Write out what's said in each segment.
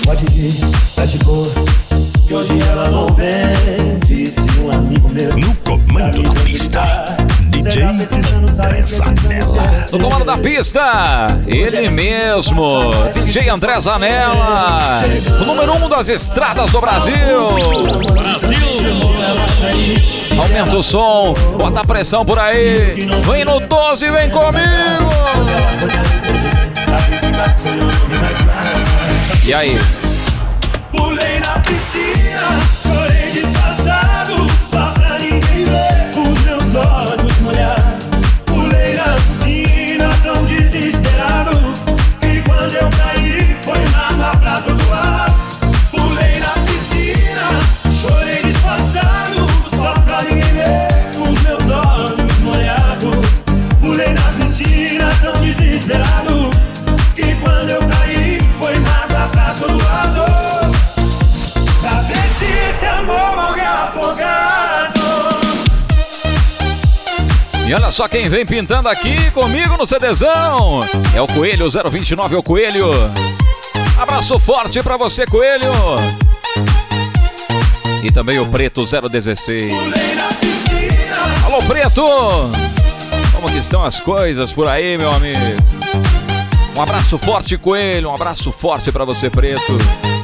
Pode vir, tá de boa, que hoje ela não vem. Disse um amigo meu. No comando da pista, DJ André Zanella. No comando da pista, ele mesmo, DJ André Zanella, o número 1 das estradas do Brasil. Aumenta o som, bota a pressão por aí. Vem no 12, vem comigo. E aí? Pulei na piscina, chorei disfarçado, só pra ninguém ver os meus olhos molhados. Pulei na piscina tão desesperado, que quando eu caí foi água pra todo lado. Pulei na piscina, chorei disfarçado, só pra ninguém ver os meus olhos molhados. Pulei na piscina tão desesperado, que quando eu caí foi água pra todo lado. Pra ver se esse amor morre afogado. E olha só quem vem pintando aqui comigo no CDzão. É o Coelho 029, é o Coelho. Abraço forte pra você, Coelho. E também o Preto 016. Alô, Preto! Como que estão as coisas por aí, meu amigo? Um abraço forte, Coelho. Um abraço forte pra você, Preto.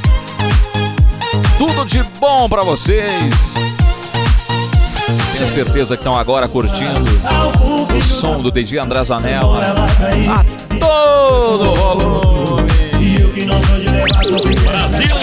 Tudo de bom pra vocês. Tenho certeza que estão agora curtindo o som do DJ André Zanella a todo volume. Brasil!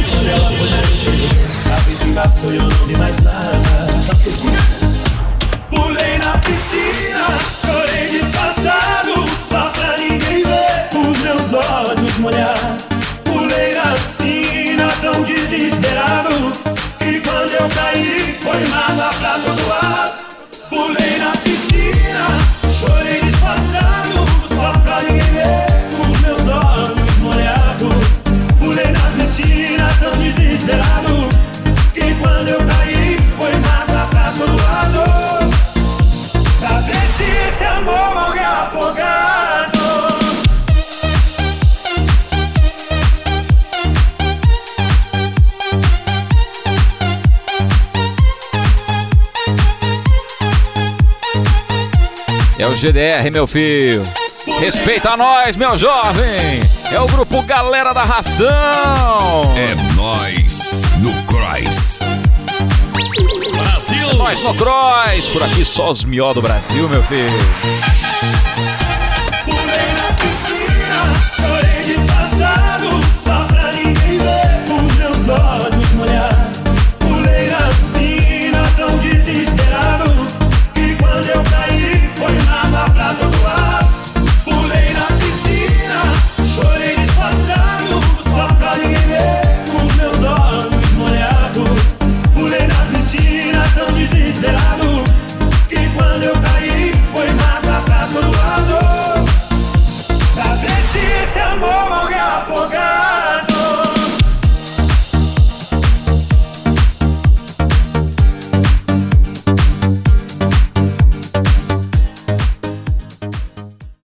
Pulei na piscina, chorei disfarçado, só pra ninguém ver os meus olhos molhados. Pulei na piscina tão desesperado, que quando eu caí foi água pra todo lado. Pulei na piscina, chorei disfarçado, só pra ninguém ver os meus olhos molhados. Pulei na piscina tão desesperado, que quando eu caí foi água pra todo lado. Pra ver se esse amor morre afogado. É o GDR, meu filho. Respeita nós, meu jovem. É o grupo Galera da Ração. É nóis no Cross. É nós no Cross. Por aqui só os mió do Brasil, meu filho.